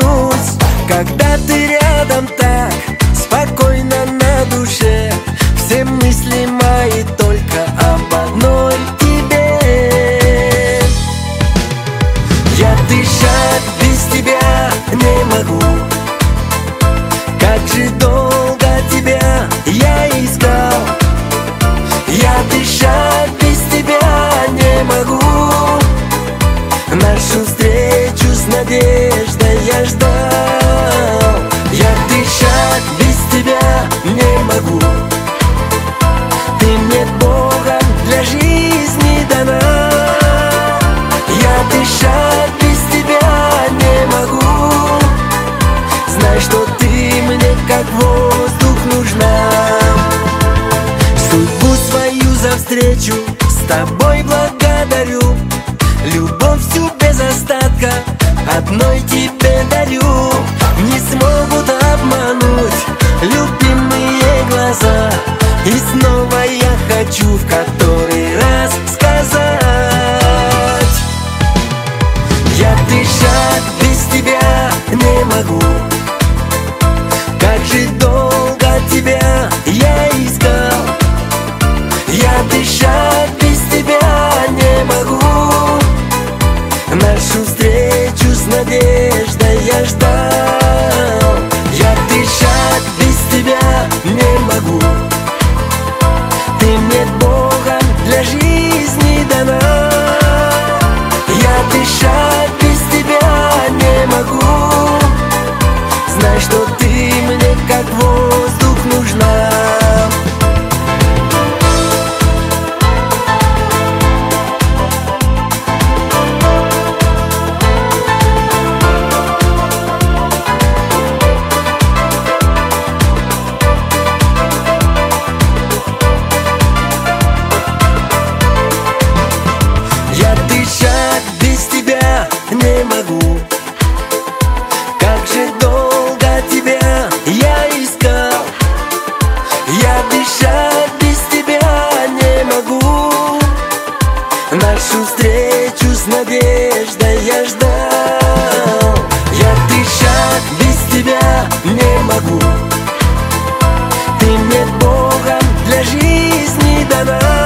улыбнусь, когда ты рядом так спокойно на душе. Все мысли мои только об одной тебе. Я дышать без тебя не могу. Как же долго тебя я искал. Я дышать без тебя не могу. Нашу встречу с надеждой я ждал. Я дышать без тебя не могу. Ты мне Богом для жизни дана. Я дышать без тебя не могу. Знай, что ты мне как воздух нужна. Судьбу свою за встречу с тобой благодарю. Любовь всю без остатка одной тебе дарю. Не смогут обмануть любимые глаза. И снова я хочу в который раз сказать: я дышать без тебя не могу. Как же долго тебя я искал. Я дышать без тебя не могу. Нашу встречу с надеждой я ждал. Я дышать без тебя не могу. Ты мне Богом для жизни дана. Я дышать без тебя не могу. Знай, что ты мне как воздух нужна. Я дышать без тебя не могу. Как же долго тебя я искал. Я дышать без тебя не могу. Нашу встречу с надеждой я ждал. Я дышать без тебя не могу. Ты мне Богом для жизни дана.